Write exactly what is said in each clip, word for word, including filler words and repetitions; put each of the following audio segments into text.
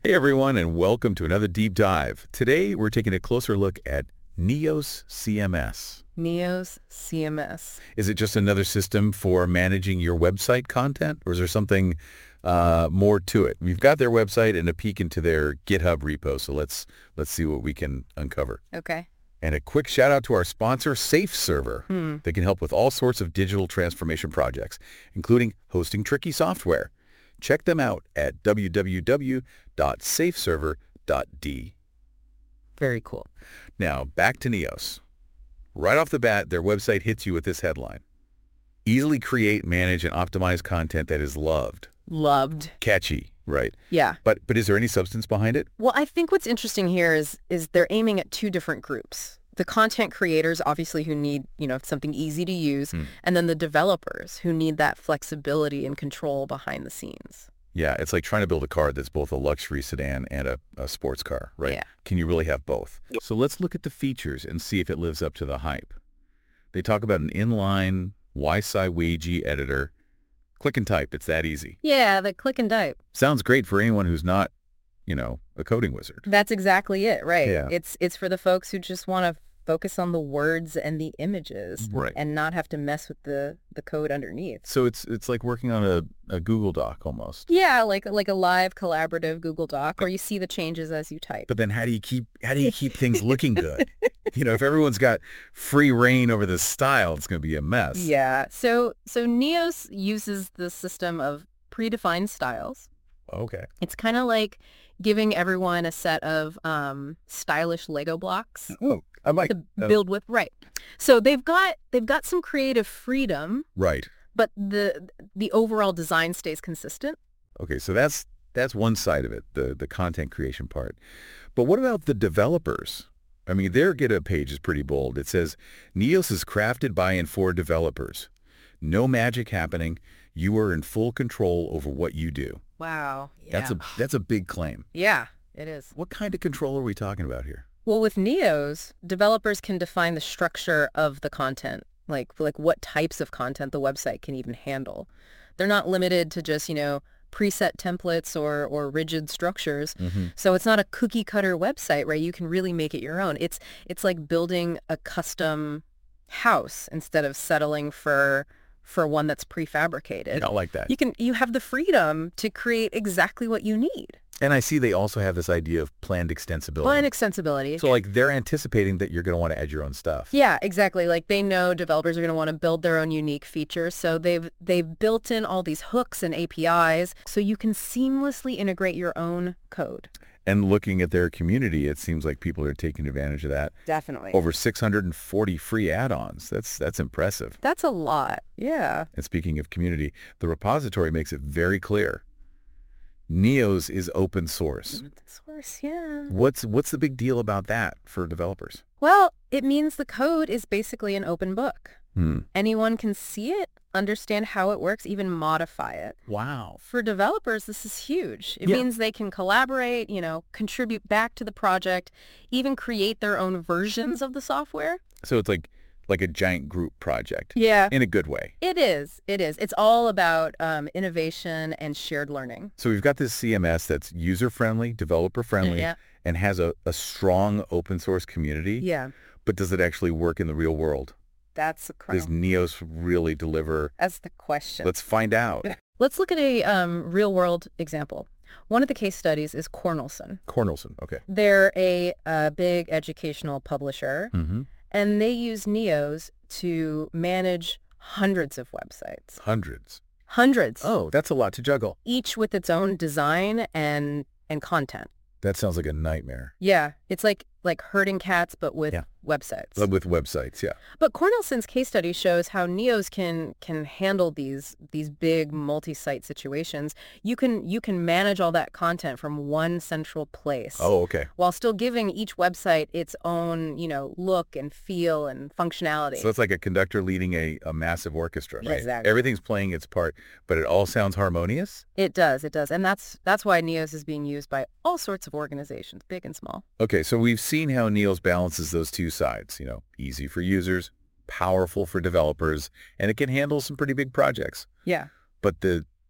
Hey everyone, and welcome to another deep dive. Today we're taking a closer look at Neos C M S. Neos C M S. Is it just another system for managing your website content, or is there something uh, more to it? We've got their website and a peek into their GitHub repo, so let's let's see what we can uncover. Okay. And a quick shout out to our sponsor, SafeServer. Hmm. They can help with all sorts of digital transformation projects, including hosting tricky software. Check them out at w w w dot safe server dot d. Very cool. Now, back to Neos. Right off the bat, their website hits you with this headline. Easily create, manage, and optimize content that is loved. Loved. Catchy, right? Yeah. But but is there any substance behind it? Well, I think what's interesting here is is they're aiming at two different groups. The content creators, obviously, who need, you know, something easy to use, Hmm. and then the developers who need that flexibility and control behind the scenes. Yeah, it's like trying to build a car that's both a luxury sedan and a, a sports car, right? Yeah. Can you really have both? So let's look at the features and see if it lives up to the hype. They talk about an inline Y S I W A G I editor. Click and type. It's that easy. Yeah, the click and type. Sounds great for anyone who's not, you know, a coding wizard. That's exactly it, right? Yeah. It's it's for the folks who just want to focus on the words and the images Right. and not have to mess with the, the code underneath. So it's it's like working on a, a Google Doc almost. Yeah, like like a live collaborative Google Doc, or you see the changes as you type. But then how do you keep how do you keep things looking good? You know, if everyone's got free reign over the style, it's going to be a mess. Yeah. So so Neos uses the system of predefined styles. Okay. It's kind of like giving everyone a set of um, stylish Lego blocks Oh, I might. to uh, build with. Right. So they've got they've got some creative freedom, Right. but the the overall design stays consistent. Okay, so that's that's one side of it, the the content creation part. But what about the developers? I mean, their GitHub page is pretty bold. It says, Neos is crafted by and for developers. No magic happening. You are in full control over what you do. Wow. That's a that's a big claim. yeah, it is. What kind of control are we talking about here? Well, with Neos, developers can define the structure of the content, like like what types of content the website can even handle. They're not limited to just, you know, preset templates or or rigid structures. Mm-hmm. So it's not a cookie cutter website, right? You can really make it your own. It's it's like building a custom house instead of settling for for one that's prefabricated. Not like that. You can you have the freedom to create exactly what you need. And I see they also have this idea of planned extensibility. Well, and extensibility. So like they're anticipating that you're going to want to add your own stuff. Yeah, exactly. Like they know developers are going to want to build their own unique features. So they've they've built in all these hooks and A P Is so you can seamlessly integrate your own code. And looking at their community, it seems like people are taking advantage of that. Definitely. Over six hundred forty free add-ons. That's that's impressive. That's a lot. Yeah. And speaking of community, the repository makes it very clear. Neos is open source. Source, yeah. What's what's the big deal about that for developers? Well, it means the code is basically an open book. Hmm. Anyone can see it, understand how it works, even modify it. Wow. For developers, this is huge. It Yeah. means they can collaborate, you know, contribute back to the project, even create their own versions of the software. So it's like like a giant group project Yeah. in a good way. It is. It is. It's all about um, innovation and shared learning. So we've got this C M S that's user-friendly, developer-friendly, Yeah. and has a, a strong open source community. Yeah. But does it actually work in the real world? That's the Does crown. Neos really deliver? That's the question. Let's find out. Let's look at a um, real-world example. One of the case studies is Cornelson. Cornelson, okay. They're a, uh big educational publisher, Mm-hmm. and they use Neos to manage hundreds of websites. Hundreds. Hundreds. Oh, that's a lot to juggle. Each with its own design and and content. That sounds like a nightmare. Yeah, it's like like herding cats, but with Yeah. websites. But with websites, yeah. But Cornelson's case study shows how Neos can can handle these these big multi-site situations. You can you can manage all that content from one central place. Oh, okay. While still giving each website its own, you know, look and feel and functionality. So it's like a conductor leading a, a massive orchestra, right? Exactly. Everything's playing its part, but it all sounds harmonious? It does, it does. And that's that's why Neos is being used by all sorts of organizations, big and small. Okay, so we've seen how Neos balances those two sides, you know, easy for users, powerful for developers, and it can handle some pretty big projects. Yeah. But the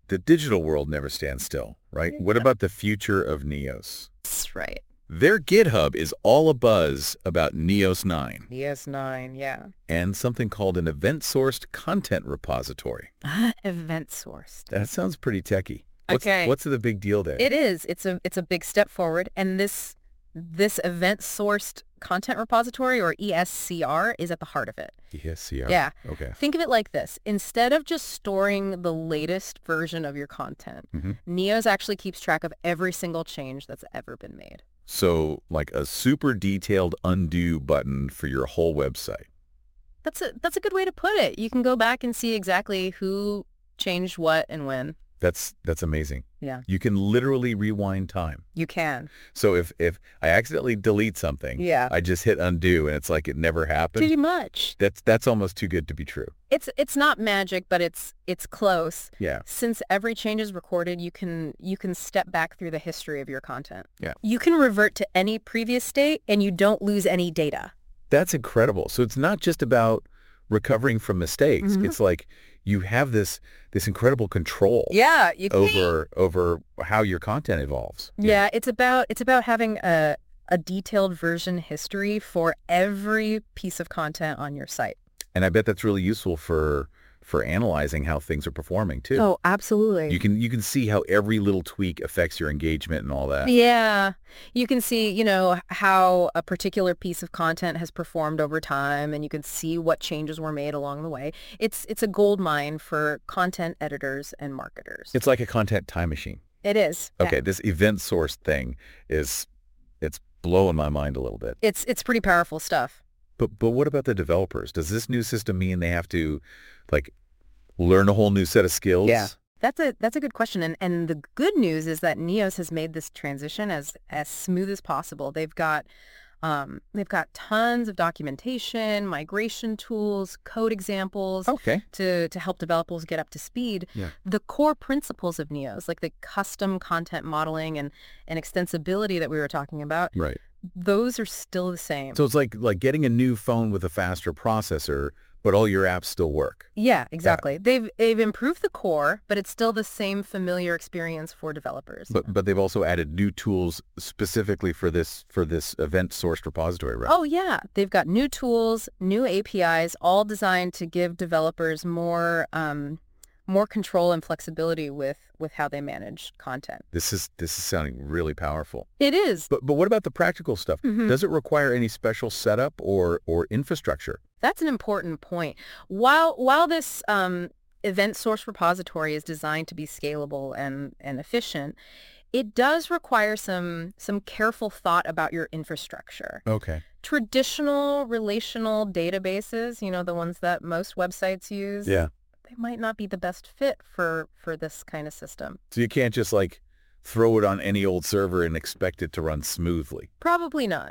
The digital world never stands still, right? What Yeah. about the future of Neos? That's right. Their GitHub is all abuzz about Neos nine E S nine, yeah. and something called an event-sourced content repository. Event sourced. That sounds pretty techy. What's, Okay. What's the big deal there? It is. It's a it's a big step forward, and this this event sourced content repository, or E S C R, is at the heart of it. E S C R. Yeah. Okay. Think of it like this. Instead of just storing the latest version of your content, hmm Neos actually keeps track of every single change that's ever been made. So like a super detailed undo button for your whole website. That's a that's a good way to put it. You can go back and see exactly who changed what and when. That's that's amazing. Yeah. You can literally rewind time. You can. So if, if I accidentally delete something, Yeah. I just hit undo and it's like it never happened. Pretty much. That's that's almost too good to be true. It's it's not magic, but it's it's close. Yeah. Since every change is recorded, you can you can step back through the history of your content. Yeah. You can revert to any previous state and you don't lose any data. That's incredible. So it's not just about recovering from mistakes. Mhm. It's like you have this this incredible control Yeah, you can. over over how your content evolves. Yeah, it's about it's about having a a detailed version history for every piece of content on your site. And I bet that's really useful for for analyzing how things are performing too. Oh, absolutely. You can you can see how every little tweak affects your engagement and all that. Yeah, you can see, you know, how a particular piece of content has performed over time, and you can see what changes were made along the way. It's it's a gold mine for content editors and marketers. It's like a content time machine. It is. Yeah. Okay, this event source thing is it's blowing my mind a little bit. It's it's pretty powerful stuff. But but what about the developers? Does this new system mean they have to like learn a whole new set of skills? Yeah. That's a that's a good question, and and the good news is that Neos has made this transition as as smooth as possible. They've got um, they've got tons of documentation, migration tools, code examples Okay. to to help developers get up to speed. Yeah. The core principles of Neos, like the custom content modeling and and extensibility that we were talking about, Right. those are still the same. So it's like like getting a new phone with a faster processor, but all your apps still work. Yeah, exactly. They've they've improved the core, but it's still the same familiar experience for developers. But but they've also added new tools specifically for this for this event sourced repository, right? Oh, yeah. They've got new tools, new A P Is, all designed to give developers more um, more control and flexibility with, with how they manage content. This is this is sounding really powerful. It is. But but what about the practical stuff? Mhm. Does it require any special setup or or infrastructure? That's an important point. While while this um, event source repository is designed to be scalable and, and efficient, it does require some some careful thought about your infrastructure. Okay. Traditional relational databases, you know, the ones that most websites use, Yeah. they might not be the best fit for, for this kind of system. So you can't just like throw it on any old server and expect it to run smoothly. Probably not.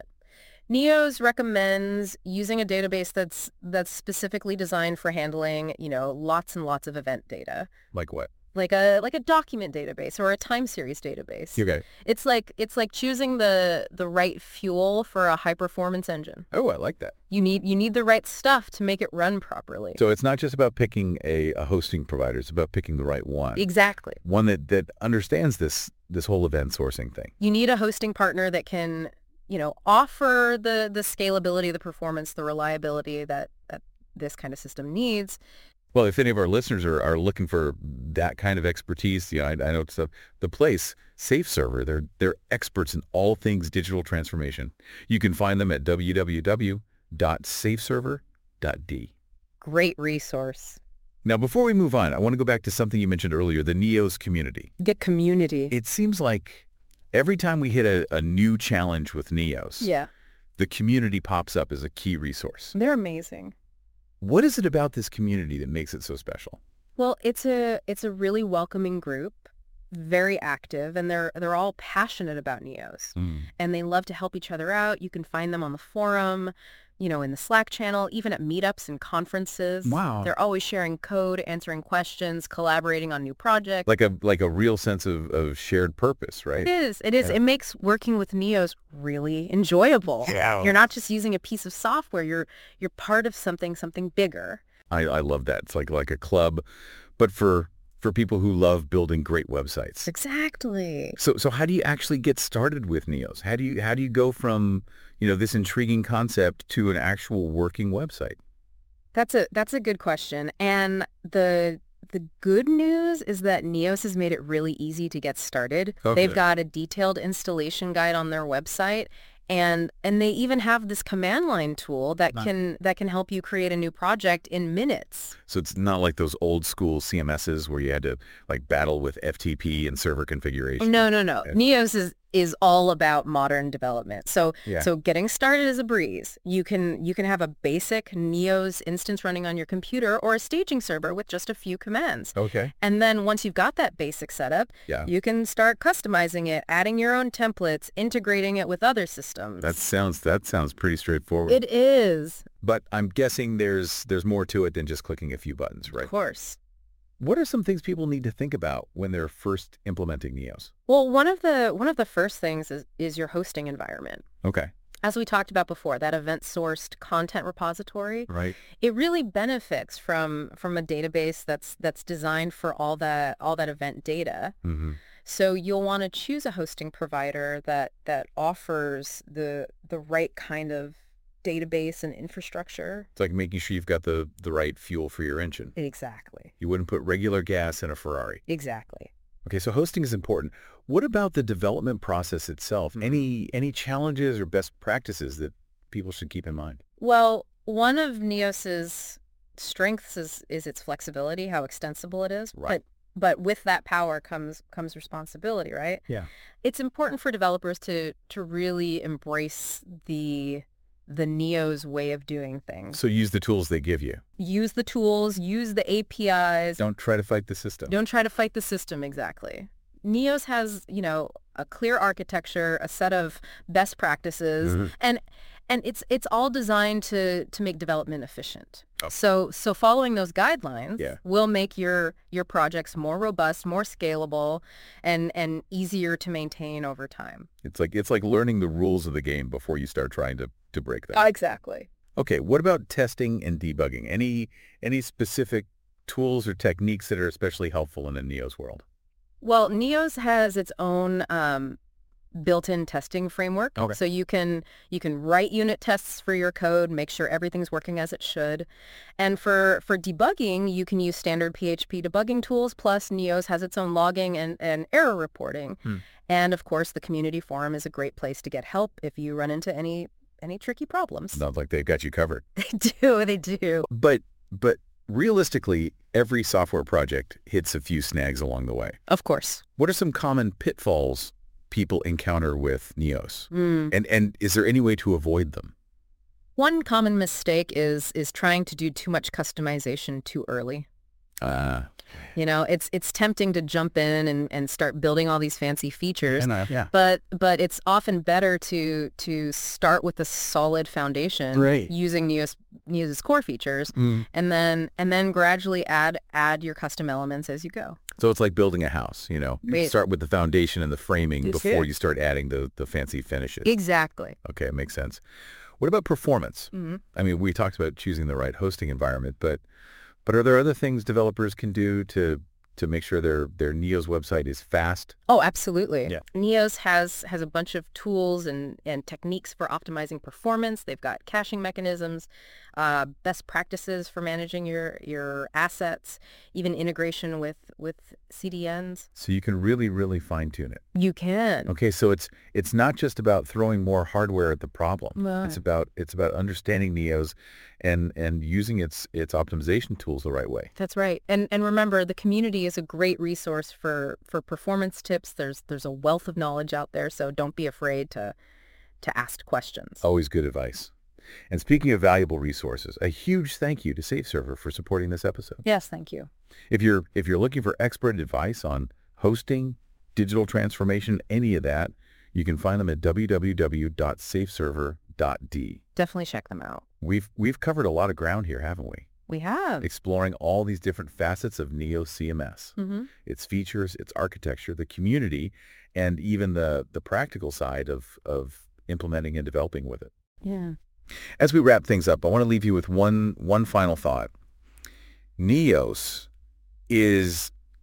Neos recommends using a database that's that's specifically designed for handling, you know, lots and lots of event data, Like what? like a like a document database or a time series database. Okay. It's like it's like choosing the the right fuel for a high performance engine. Oh, I like that. You need you need the right stuff to make it run properly. So it's not just about picking a, a hosting provider. It's about picking the right one. Exactly. One that, that understands this this whole event sourcing thing. You need a hosting partner that can, you know, offer the the scalability, the performance, the reliability that that this kind of system needs. Well, if any of our listeners are, are looking for that kind of expertise, you know, I, I know it's a, the place, SafeServer, they're, they're experts in all things digital transformation. You can find them at w w w dot safeserver dot d. Great resource. Now, before we move on, I want to go back to something you mentioned earlier, the Neos community. The community. It seems like every time we hit a, a new challenge with Neos, Yeah, the community pops up as a key resource. they're amazing. What is it about this community that makes it so special? Well, it's a it's a really welcoming group, very active, and they're they're all passionate about Neos, and they love to help each other out. You can find them on the forum, you know, in the Slack channel, even at meetups and conferences. Wow. They're always sharing code, answering questions, collaborating on new projects. Like a like a real sense of, of shared purpose, It right? is. It is. Yeah. It makes working with Neos really enjoyable. Yeah. You're not just using a piece of software. You're you're part of something, something bigger. I, I love that. It's like like a club, but for for people who love building great websites. Exactly. So so how do you actually get started with Neos? How do you how do you go from, you know, this intriguing concept to an actual working website? That's a that's a good question. And the the good news is that Neos has made it really easy to get started. Okay. They've got a detailed installation guide on their website, and and they even have this command line tool that Nice. can that can help you create a new project in minutes. So it's not like those old school C M Ss where you had to like battle with F T P and server configuration. No, no, no. Okay. Neos is is all about modern development. So Yeah. so getting started is a breeze. You can you can have a basic Neos instance running on your computer or a staging server with just a few commands. Okay. And then once you've got that basic setup, Yeah. you can start customizing it, adding your own templates, integrating it with other systems. That sounds that sounds pretty straightforward. It is, But I'm guessing there's there's more to it than just clicking a few buttons, right? of course. What are some things people need to think about when they're first implementing Neos? Well, one of the one of the first things is, is your hosting environment. Okay. As we talked about before, that event-sourced content repository, Right. it really benefits from from a database that's that's designed for all that all that event data. Mm-hmm. So you'll want to choose a hosting provider that that offers the the right kind of database and infrastructure. It's like making sure you've got the, the right fuel for your engine. Exactly. You wouldn't put regular gas in a Ferrari. Exactly. Okay, so hosting is important. What about the development process itself? Mhm. Any any challenges or best practices that people should keep in mind? Well, one of Neos's strengths is is its flexibility, how extensible it is. Right. But but with that power comes comes responsibility, right? Yeah. It's important for developers to to really embrace the the Neos way of doing things. So use the tools they give you. Use the tools, use the A P Is. Don't try to fight the system. Don't try to fight the system, exactly. Neos has, you know, a clear architecture, a set of best practices, Mhm. and and it's it's all designed to to make development efficient. Oh. So so following those guidelines Yeah. will make your your projects more robust, more scalable, and and easier to maintain over time. It's like it's like learning the rules of the game before you start trying to, to break them. Exactly. Okay, what about testing and debugging? Any any specific tools or techniques that are especially helpful in the Neos world? Well, Neos has its own um, built-in testing framework. Okay. So you can you can write unit tests for your code, make sure everything's working as it should. And for, for debugging, you can use standard P H P debugging tools, plus Neos has its own logging and, and error reporting. Hmm. And of course, the community forum is a great place to get help if you run into any any tricky problems. Not like they've got you covered. They do, they do. But but realistically, every software project hits a few snags along the way. Of course. What are some common pitfalls people encounter with Neos? Mm. And and is there any way to avoid them? One common mistake is is trying to do too much customization too early. Uh, You know, it's it's tempting to jump in and, and start building all these fancy features, And I, yeah. but but it's often better to to start with a solid foundation Right. using Neos Neos's core features, Mm. and then and then gradually add add your custom elements as you go. so it's like building a house, you know. You Wait. start with the foundation and the framing That's before it. you start adding the, the fancy finishes. Exactly. Okay, it makes sense. What about performance? Mhm. I mean, we talked about choosing the right hosting environment, but but are there other things developers can do to to make sure their their Neos website is fast? Oh, absolutely. Yeah. Neos has has a bunch of tools and, and techniques for optimizing performance. They've got caching mechanisms, uh, best practices for managing your, your assets, even integration with, with C D Ns. So you can really, really fine tune it. You can. Okay, so it's it's not just about throwing more hardware at the problem. Right. It's about it's about understanding Neos and and using its its optimization tools the right way. That's right. And and remember, the community is a great resource for, for performance tips. There's there's a wealth of knowledge out there, so don't be afraid to to ask questions. Always good advice. And speaking of valuable resources, a huge thank you to SafeServer for supporting this episode. Yes, thank you. If you're if you're looking for expert advice on hosting, digital transformation, any of that, you can find them at w w w dot safeserver dot d. Definitely check them out. We've we've covered a lot of ground here, haven't we? We have. Exploring all these different facets of Neos C M S, Mm-hmm. its features, its architecture, the community, and even the the practical side of of implementing and developing with it. Yeah. As we wrap things up, I want to leave you with one one final thought. Neos is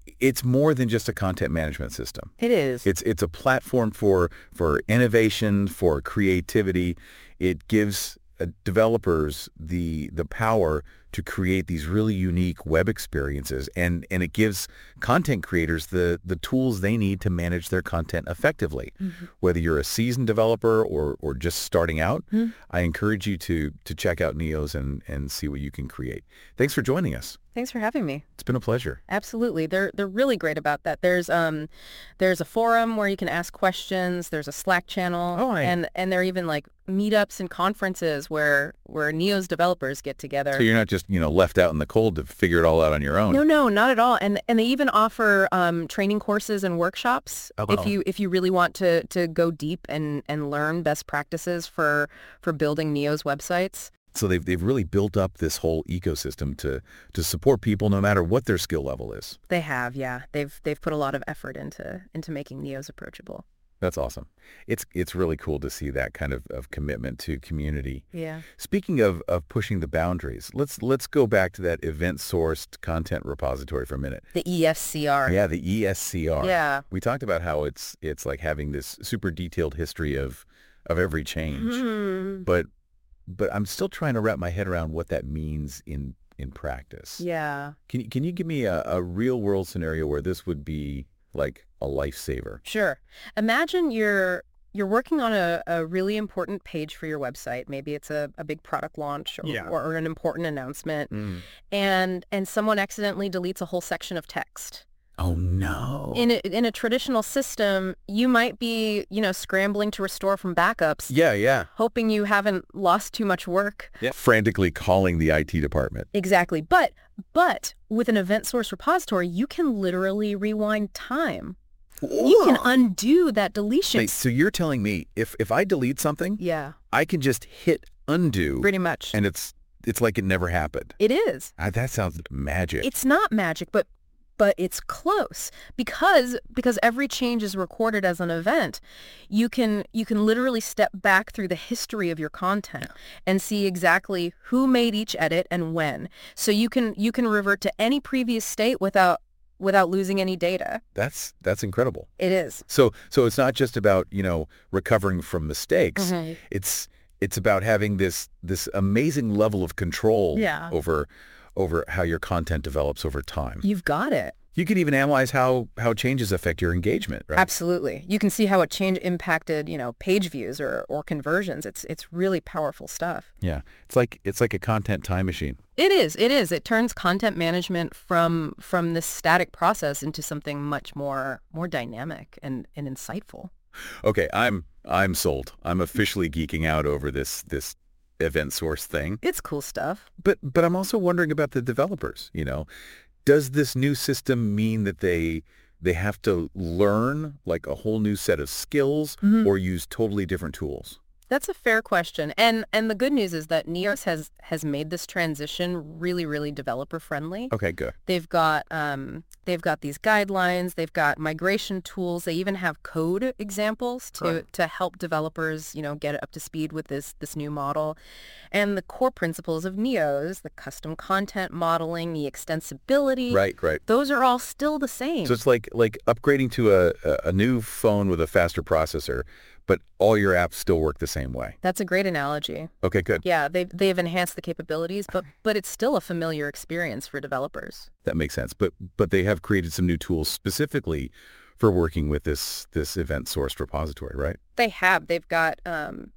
it's more than just a content management system. It is. It's it's a platform for for innovation, for creativity. It gives uh, developers the the power to create these really unique web experiences, and and it gives content creators the the tools they need to manage their content effectively. Mm-hmm. Whether you're a seasoned developer or or just starting out, Mm-hmm. I encourage you to to check out Neos and and see what you can create. Thanks for joining us. Thanks for having me. It's been a pleasure. Absolutely. They're they're really great about that. There's um there's a forum where you can ask questions, there's a Slack channel, Oh, I- and and there are even like meetups and conferences where where Neos developers get together. So you're not just, you know, left out in the cold to figure it all out on your own. No, no, not at all. And and they even offer um, training courses and workshops Oh. if you if you really want to to go deep and and learn best practices for for building Neos websites. So they've they've really built up this whole ecosystem to to support people no matter what their skill level is. They have, yeah. They've they've put a lot of effort into into making Neos approachable. That's awesome. It's it's really cool to see that kind of, of commitment to community. Yeah. Speaking of, of pushing the boundaries, let's let's go back to that event-sourced content repository for a minute. The E S C R. Yeah, the E S C R. Yeah. We talked about how it's it's like having this super detailed history of of every change. Mhm. But but I'm still trying to wrap my head around what that means in in practice. Yeah. Can you can you give me a, a real world scenario where this would be like a lifesaver? Sure. Imagine you're you're working on a, a really important page for your website. Maybe it's a, a big product launch or, Yeah. or, or an important announcement, Mm. and and someone accidentally deletes a whole section of text. Oh no. In a, in a traditional system, you might be, you know, scrambling to restore from backups, yeah, yeah. hoping you haven't lost too much work. Yeah. Frantically calling the I T department. Exactly. But but with an event source repository, you can literally rewind time. You can undo that deletion. Wait, so you're telling me if if I delete something, Yeah, I can just hit undo pretty much. and it's it's like it never happened. It is. Ah, that sounds magic. It's not magic, but but it's close because because every change is recorded as an event. You can you can literally step back through the history of your content and see exactly who made each edit and when. So you can you can revert to any previous state without without losing any data. That's that's incredible. It is. So so it's not just about, you know, recovering from mistakes. Mhm. It's it's about having this this amazing level of control Yeah. over over how your content develops over time. You've got it. You could even analyze how how changes affect your engagement, right? Absolutely. You can see how a change impacted, you know, page views or, or conversions. It's it's really powerful stuff. Yeah. It's like it's like a content time machine. It is. It is. It turns content management from from this static process into something much more more dynamic and, and insightful. Okay, I'm I'm sold. I'm officially geeking out over this this event source thing. It's cool stuff. But but I'm also wondering about the developers, you know. Does this new system mean that they they have to learn like a whole new set of skills Mhm. or use totally different tools? That's a fair question. And and the good news is that Neos has has made this transition really, really developer friendly. Okay, good. They've got um they've got these guidelines, they've got migration tools, they even have code examples to Right. to help developers, you know, get up to speed with this this new model. And the core principles of Neos, the custom content modeling, the extensibility, Right, right. those are all still the same. So it's like like upgrading to a, a a new phone with a faster processor, but all your apps still work the same way. That's a great analogy. Okay, good. Yeah, they've they've enhanced the capabilities, but but it's still a familiar experience for developers. That makes sense. But but they have created some new tools specifically for working with this this event sourced repository, right? They have. They've got um,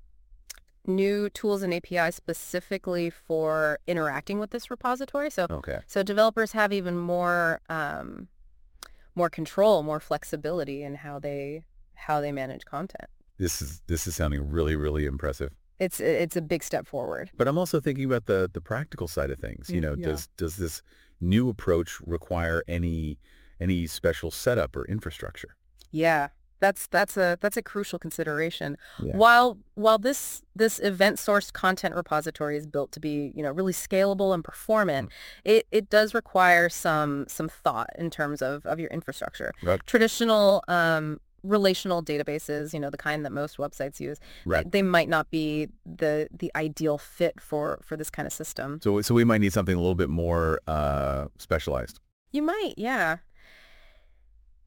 new tools and A P Is specifically for interacting with this repository. So Okay. so developers have even more um, more control, more flexibility in how they how they manage content. This is this is sounding really, really impressive. It's it's a big step forward. But I'm also thinking about the the practical side of things. You Mm, know, yeah. does does this new approach require any any special setup or infrastructure? Yeah, that's that's a that's a crucial consideration. Yeah. While while this this event sourced content repository is built to be, you know, really scalable and performant, it, it does require some some thought in terms of, of your infrastructure. Right. Traditional um, relational databases, you know, the kind that most websites use, Right. they might not be the the ideal fit for for this kind of system. So so we might need something a little bit more uh, specialized. You might, yeah.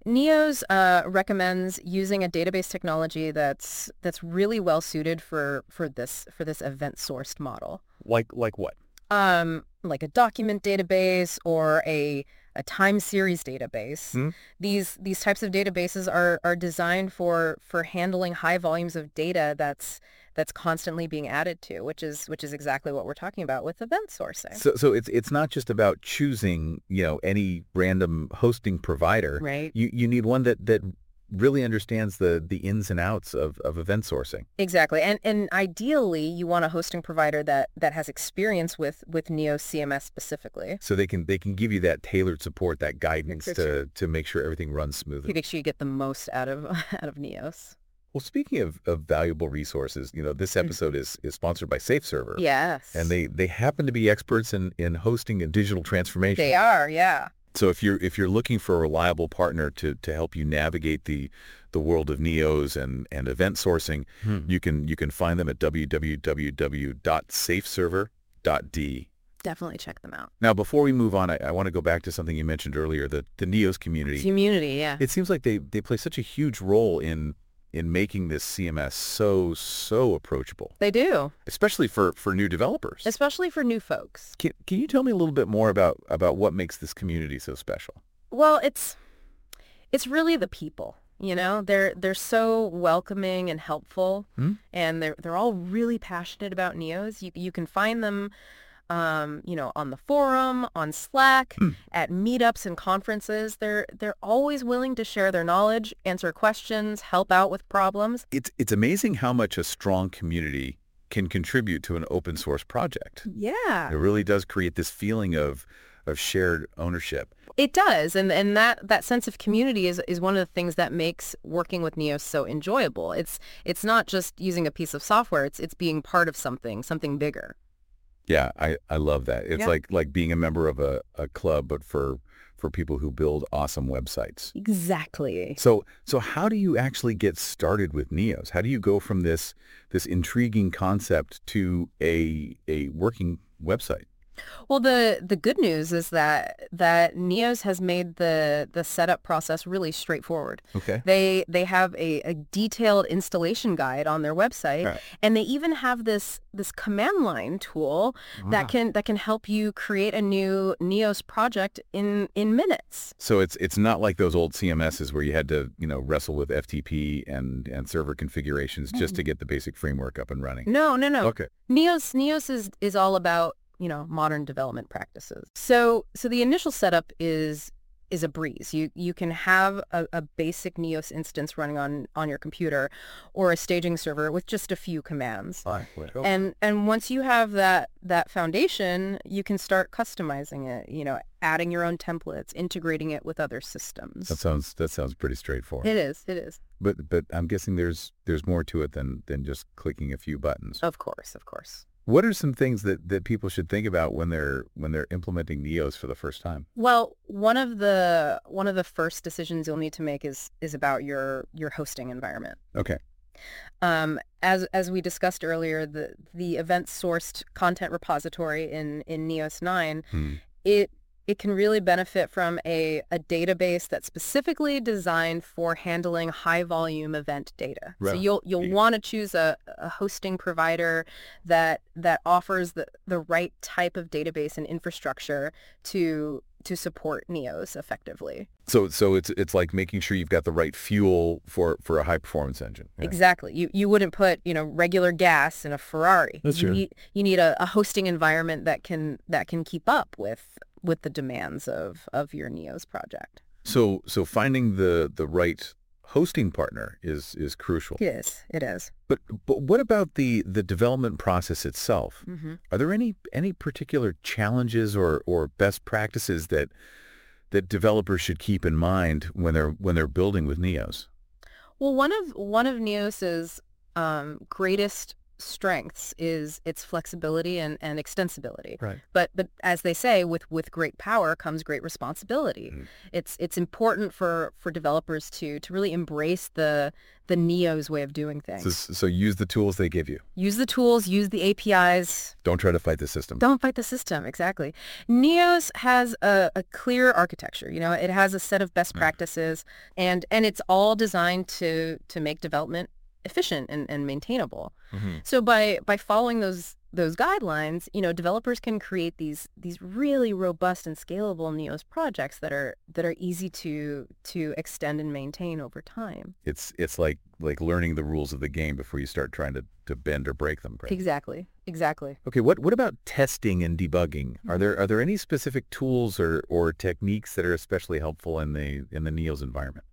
Neos uh, recommends using a database technology that's that's really well suited for for this for this event sourced model. Like like what? Um, like a document database or a a time series database. Hmm? These these types of databases are are designed for for handling high volumes of data that's that's constantly being added to, which is which is exactly what we're talking about with event sourcing. So so it's it's not just about choosing, you know, any random hosting provider. Right. You you need one that that really understands the the ins and outs of, of event sourcing. Exactly. And and ideally you want a hosting provider that that has experience with with Neos C M S specifically. So they can they can give you that tailored support, that guidance For to to make sure everything runs To smoothly. make sure you get the most out of out of Neos. Well, speaking of, of valuable resources, you know, this episode is is sponsored by SafeServer. Yes. And they they happen to be experts in in hosting and digital transformation. They are, yeah. So if you're if you're looking for a reliable partner to to help you navigate the the world of Neos and and event sourcing, Hmm. you can you can find them at w w w dot safeserver dot d e. Definitely check them out. Now, before we move on, I, I want to go back to something you mentioned earlier, the the Neos community. Community, yeah. It seems like they they play such a huge role in in making this C M S so so approachable, They do, especially for for new developers. especially for new folks. Can can you tell me a little bit more about about what makes this community so special? Well, it's it's really the people, you know? They're they're so welcoming and helpful, Hmm? and they're they're all really passionate about Neos. You you can find them um, you know, on the forum, on Slack, Hmm. at meetups and conferences. They're they're always willing to share their knowledge, answer questions, help out with problems. It's it's amazing how much a strong community can contribute to an open source project. Yeah. It really does create this feeling of of shared ownership. It does, and and that, that sense of community is is one of the things that makes working with Neos so enjoyable. It's it's not just using a piece of software; it's it's being part of something, something bigger. Yeah, I, I love that. It's Yeah. like like being a member of a, a club, but for for people who build awesome websites. Exactly. So so how do you actually get started with Neos? How do you go from this this intriguing concept to a a working website? Well, the the good news is that that Neos has made the the setup process really straightforward. Okay. They they have a, a detailed installation guide on their website, Right. and they even have this this command line tool that can that can help you create a new Neos project in in minutes. So it's it's not like those old C M Ss where you had to, you know, wrestle with F T P and and server configurations just to get the basic framework up and running. No, no, no. Okay. Neos Neos is is all about, you know, modern development practices. So so the initial setup is is a breeze. You you can have a, a basic Neos instance running on on your computer or a staging server with just a few commands. And and once you have that that foundation, you can start customizing it, you know, adding your own templates, integrating it with other systems. That sounds that sounds pretty straightforward. It is, it is. But but I'm guessing there's there's more to it than than just clicking a few buttons. Of course, of course. What are some things that, that people should think about when they're when they're implementing Neos for the first time? Well, one of the one of the first decisions you'll need to make is is about your your hosting environment. Okay. Um, as as we discussed earlier, the the event sourced content repository in in Neos nine, Hmm. it it can really benefit from a, a database that's specifically designed for handling high volume event data. So Right. you'll you'll Yeah. want to choose a, a hosting provider that that offers the, the right type of database and infrastructure to to support Neos effectively. So so it's it's like making sure you've got the right fuel for, for a high performance engine. Yeah. Exactly. You you wouldn't put, you know, regular gas in a Ferrari. That's you true. Need, you need a, a hosting environment that can that can keep up with with the demands of, of your Neos project. So so finding the, the right hosting partner is is crucial. It is. It is. But but what about the, the development process itself? Mm-hmm. Are there any any particular challenges or, or best practices that that developers should keep in mind when they're when they're building with Neos? Well, one of one of Neos's um, greatest strengths is its flexibility and, and extensibility. Right. But but as they say, with, with great power comes great responsibility. Mm. It's it's important for, for developers to to really embrace the the Neos way of doing things. So, so use the tools they give you. Use the tools, use the A P Is. Don't try to fight the system. Don't fight the system, exactly. Neos has a, a clear architecture. You know, it has a set of best practices, and and it's all designed to to make development efficient and, and maintainable. Mm-hmm. So by by following those those guidelines, you know, developers can create these these really robust and scalable Neos projects that are that are easy to to extend and maintain over time. It's it's like like learning the rules of the game before you start trying to, to bend or break them. Right? Exactly. Exactly. Okay, what what about testing and debugging? Are there are there any specific tools or, or techniques that are especially helpful in the in the Neos environment?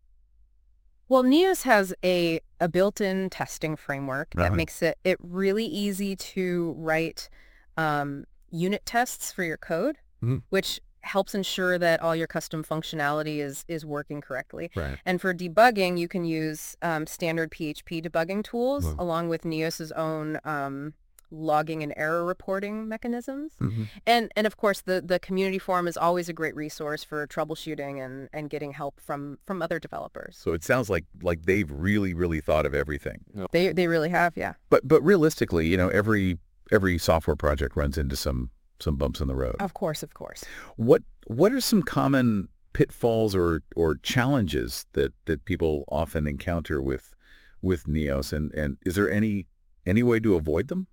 Well, Neos has a, a built-in testing framework that Uh-huh. makes it, it really easy to write um, unit tests for your code, Mhm. which helps ensure that all your custom functionality is, is working correctly. Right. And for debugging, you can use um, standard P H P debugging tools Wow. along with Neos's own um, logging and error reporting mechanisms. Mm-hmm. And and of course, the, the community forum is always a great resource for troubleshooting and, and getting help from, from other developers. So it sounds like like they've really really thought of everything. They they really have, yeah. But but realistically, you know, every every software project runs into some some bumps in the road. Of course, of course. What what are some common pitfalls or or challenges that, that people often encounter with with Neos, and, and is there any any way to avoid them?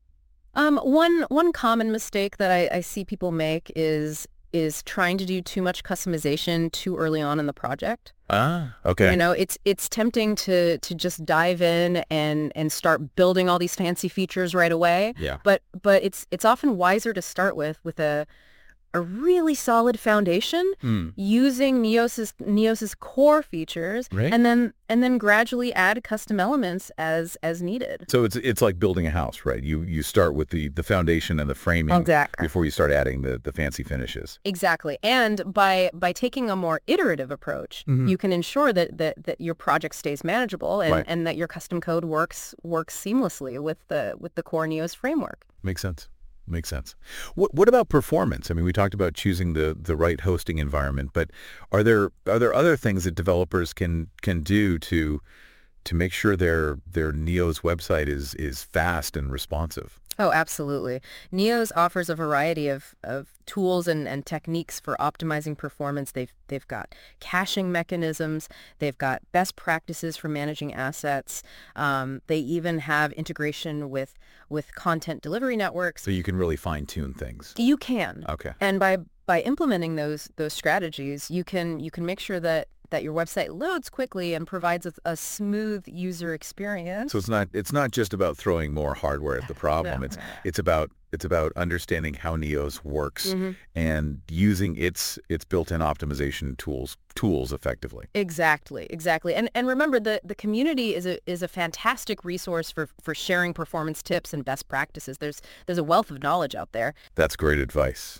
Um, one one common mistake that I, I see people make is is trying to do too much customization too early on in the project. Ah, okay. You know, it's it's tempting to to just dive in and and start building all these fancy features right away. Yeah. But but it's it's often wiser to start with with a a really solid foundation Hmm. using Neos's Neos's core features, Right. and then and then gradually add custom elements as as needed. So it's it's like building a house, right? You you start with the, the foundation and the framing Exactly. before you start adding the, the fancy finishes. Exactly. And by by taking a more iterative approach, Mhm. you can ensure that, that, that your project stays manageable and, Right. and that your custom code works works seamlessly with the with the core Neos framework. Makes sense. Makes sense. What what about performance? I mean, we talked about choosing the, the right hosting environment, but are there are there other things that developers can can do to to make sure their their Neos website is is fast and responsive? Oh, absolutely. Neos offers a variety of, of tools and, and techniques for optimizing performance. They've they've got caching mechanisms. They've got best practices for managing assets. Um, they even have integration with with content delivery networks. So you can really fine tune things. You can. Okay. And by by implementing those those strategies, you can you can make sure that that your website loads quickly and provides a, a smooth user experience. So it's not it's not just about throwing more hardware at the problem. No. It's it's about it's about understanding how Neos works Mhm. and using its its built-in optimization tools tools effectively. Exactly, exactly. And and remember, the, the community is a is a fantastic resource for, for sharing performance tips and best practices. There's there's a wealth of knowledge out there. That's great advice.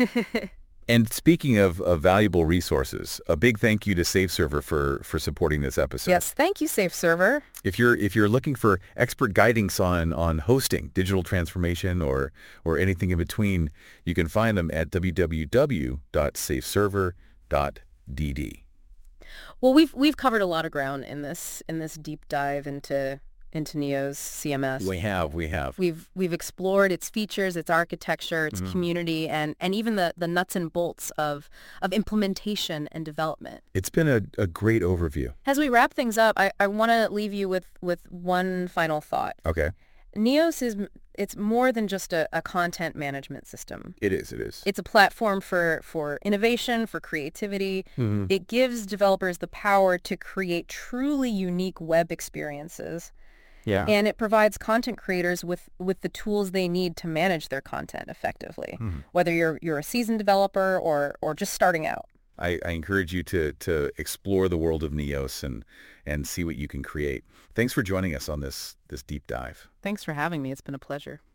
And speaking of, of valuable resources, a big thank you to SafeServer for, for supporting this episode. Yes, thank you, SafeServer. If you're if you're looking for expert guidance on, on hosting, digital transformation, or or anything in between, you can find them at w w w dot safe server dot d d. Well, we've we've covered a lot of ground in this in this deep dive into into Neos C M S. We have, we have. We've we've explored its features, its architecture, its Mhm. community, and, and even the, the nuts and bolts of of implementation and development. It's been a, a great overview. As we wrap things up, I, I want to leave you with, with one final thought. Okay. Neos is it's more than just a, a content management system. It is, it is. It's a platform for, for innovation, for creativity. Mhm. It gives developers the power to create truly unique web experiences. Yeah. And it provides content creators with, with the tools they need to manage their content effectively, Mhm. whether you're you're a seasoned developer or or just starting out. I, I encourage you to to explore the world of Neos and and see what you can create. Thanks for joining us on this this deep dive. Thanks for having me. It's been a pleasure.